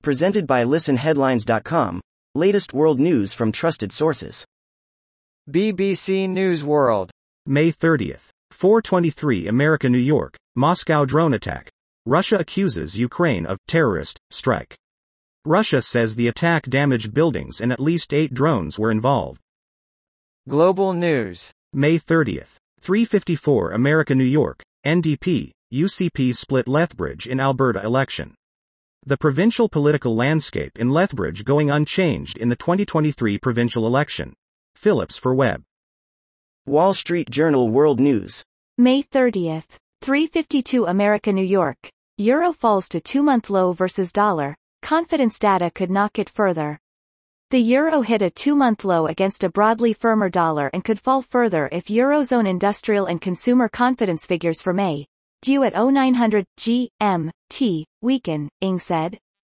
Presented by listenheadlines.com. Latest world news from trusted sources. BBC News World. May 30th. 4:23 America, New York. Moscow drone attack. Russia accuses Ukraine of terrorist strike. Russia says the attack damaged buildings and at least 8 drones were involved. Global News. May 30th. 3:54 America, New York. NDP, UCP split Lethbridge in Alberta election. The provincial political landscape in Lethbridge going unchanged in the 2023 provincial election. Phillips for Web. Wall Street Journal World News. May 30th. 3:52 America, New York. Euro falls to 2-month low versus dollar. Confidence data could knock it further. The euro hit a 2-month low against a broadly firmer dollar and could fall further if Eurozone industrial and consumer confidence figures for May, due at 0900 GMT, weaken, Ing said.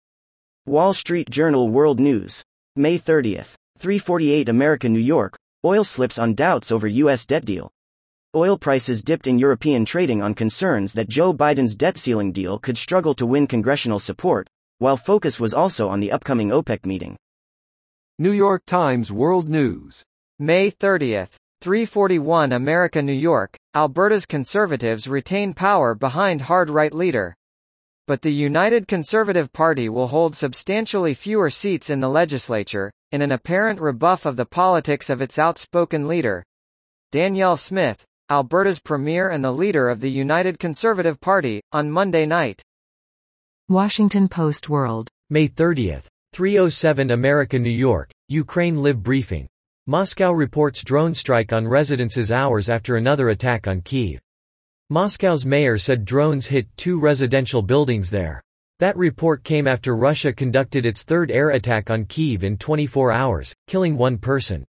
Wall Street Journal World News. May 30th. 3:48 America, New York. Oil slips on doubts over U.S. debt deal. Oil prices dipped in European trading on concerns that Joe Biden's debt ceiling deal could struggle to win congressional support, while focus was also on the upcoming OPEC meeting. New York Times World News. May 30th. 3:41 America, New York. Alberta's Conservatives retain power behind hard-right leader. But the United Conservative Party will hold substantially fewer seats in the legislature, in an apparent rebuff of the politics of its outspoken leader. Danielle Smith, Alberta's premier and the leader of the United Conservative Party, on Monday night. Washington Post World. May 30th. 3:07 America, New York. Ukraine Live briefing. Moscow reports drone strike on residences hours after another attack on Kyiv. Moscow's mayor said drones hit 2 residential buildings there. That report came after Russia conducted its third air attack on Kyiv in 24 hours, killing 1 person.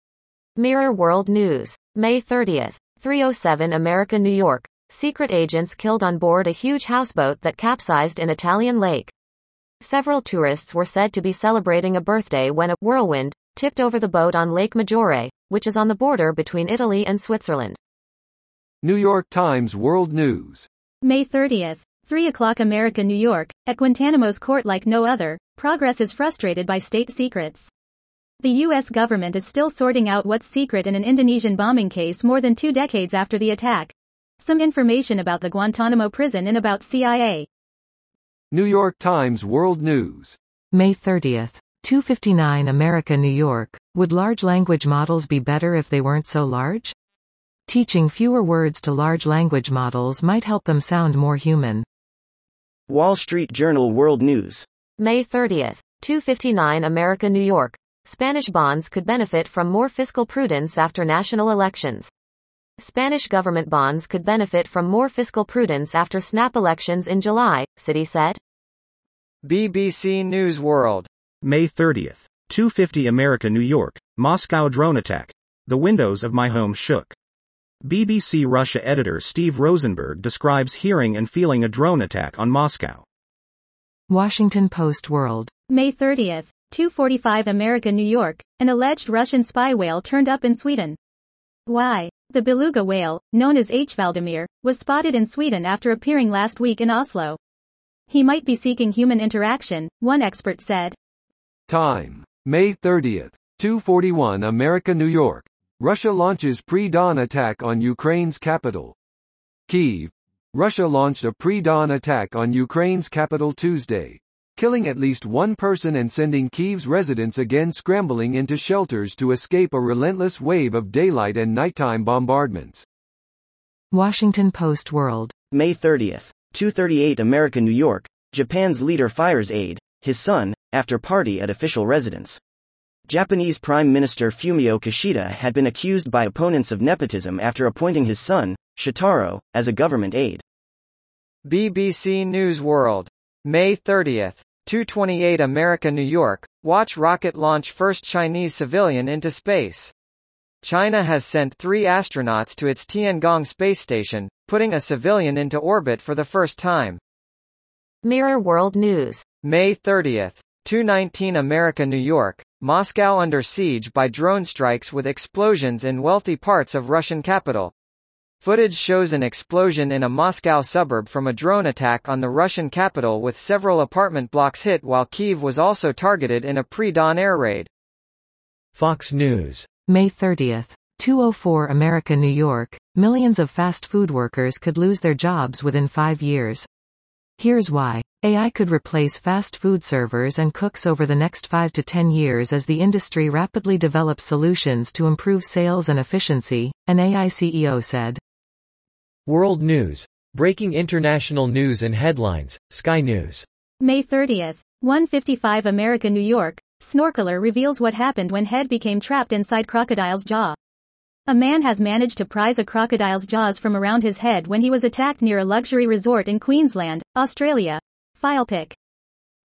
Mirror World News. May 30th. 3:07 America, New York. Secret agents killed on board a huge houseboat that capsized in Italian lake. Several tourists were said to be celebrating a birthday when a whirlwind tipped over the boat on Lake Maggiore, which is on the border between Italy and Switzerland. New York Times World News. May 30th. 3 o'clock America, New York. At Guantanamo's court like no other, progress is frustrated by state secrets. The U.S. government is still sorting out what's secret in an Indonesian bombing case more than 2 decades after the attack. Some information about the Guantanamo prison and about CIA. New York Times World News. May 30th. 2:59 America, New York. Would large language models be better if they weren't so large? Teaching fewer words to large language models might help them sound more human. Wall Street Journal World News. May 30th. 2:59 America, New York. Spanish bonds could benefit from more fiscal prudence after national elections. Spanish government bonds could benefit from more fiscal prudence after snap elections in July, Citi said. BBC News World. May 30th. 2:50 America, New York. Moscow drone attack. The windows of my home shook. BBC Russia editor Steve Rosenberg describes hearing and feeling a drone attack on Moscow. Washington Post World. May 30th. 2:45 America, New York. An alleged Russian spy whale turned up in Sweden. Why? The beluga whale, known as H. Valdemir, was spotted in Sweden after appearing last week in Oslo. He might be seeking human interaction, one expert said. Time. May 30th. 2:41 America, New York. Russia launches pre-dawn attack on Ukraine's capital. Kyiv. Russia launched a pre-dawn attack on Ukraine's capital Tuesday, killing at least 1 person and sending Kyiv's residents again scrambling into shelters to escape a relentless wave of daylight and nighttime bombardments. Washington Post World. May 30th. 2:38 America, New York. Japan's leader fires aide, his son, after party at official residence. Japanese Prime Minister Fumio Kishida had been accused by opponents of nepotism after appointing his son, Shitaro, as a government aide. BBC News World. May 30th. 2:28 America, New York. Watch rocket launch first Chinese civilian into space. China has sent 3 astronauts to its Tiangong space station, putting a civilian into orbit for the first time. Mirror World News. May 30th. 2:19 America, New York. Moscow under siege by drone strikes with explosions in wealthy parts of Russian capital. Footage shows an explosion in a Moscow suburb from a drone attack on the Russian capital with several apartment blocks hit while Kyiv was also targeted in a pre-dawn air raid. Fox News. May 30. 2:04 America, New York. Millions of fast food workers could lose their jobs within 5 years. Here's why. AI could replace fast food servers and cooks over the next 5 to 10 years as the industry rapidly develops solutions to improve sales and efficiency, an AI CEO said. World News. Breaking international news and headlines, Sky News. May 30. 1:55 America, New York. Snorkeler reveals what happened when head became trapped inside crocodile's jaw. A man has managed to prise a crocodile's jaws from around his head when he was attacked near a luxury resort in Queensland, Australia. File pic.